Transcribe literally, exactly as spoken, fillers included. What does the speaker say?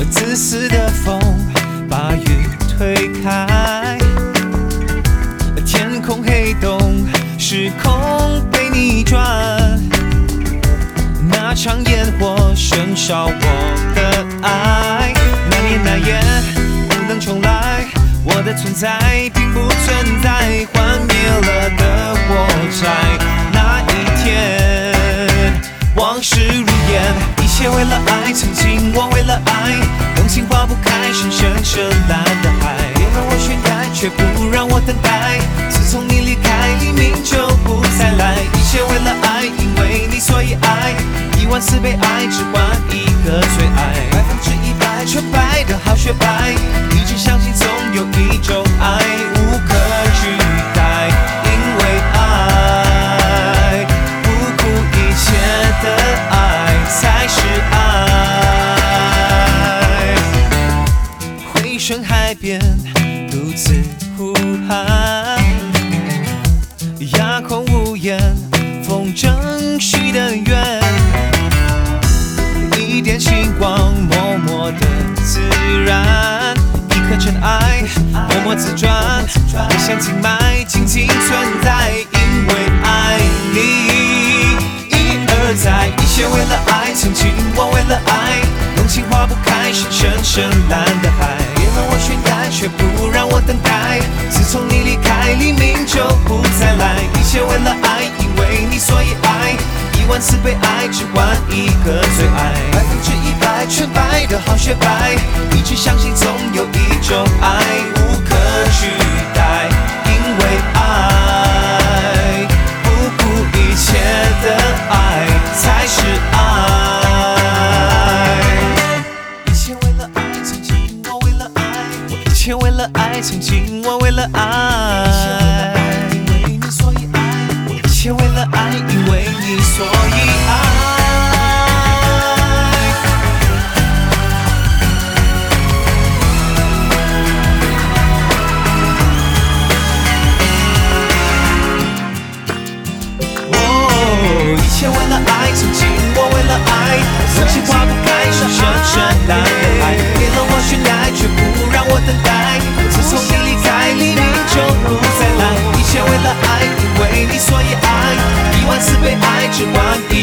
自私的风把雨推开，天空黑洞，时空被逆转。那场烟火焚烧我的爱，那年那夜不能重来，我的存在并不存在，幻灭了的火柴。那一天，往事如烟，一切为了爱，曾经我为了爱，用情化不开，深深深蓝的海，别让我悬崖，却不让我等待。自从你离开，黎明就不再来。一切为了爱，因为你所以爱，一万次被爱，只换一个最爱。百分之一百纯白的好雪白，一直相信总有一种爱无可取代，因为爱不顾一切的爱才是爱。回声海边独自呼喊，哑口无言，风争取的远，一点星光默默的自燃，一颗尘埃默默自转，回响静脉静静存在，因为爱你一而再。一切为了爱，曾经我为了爱，浓情化不开，深深深蓝的海，别让我悬崖，却不让我等待。自从你离开，黎明就不再来。一切为了爱，因为你所以爱，一万次被爱，只换一个最爱。百分之一百纯白的好雪白，一直相信总有一种爱无可取代，因为爱不顾一切的爱才是爱。一切为了爱，曾经我为了爱，一切为了爱，曾经我为了爱。因为你所以爱，一切为了爱，因为你所以爱。哦，一切为了爱，曾经我为了爱，浓情化不开，深深深蓝的海，别让我悬崖，却不让我等待。自从你离开，黎明就不再来。一切为了爱，因为你所以爱，一万次被爱，只换一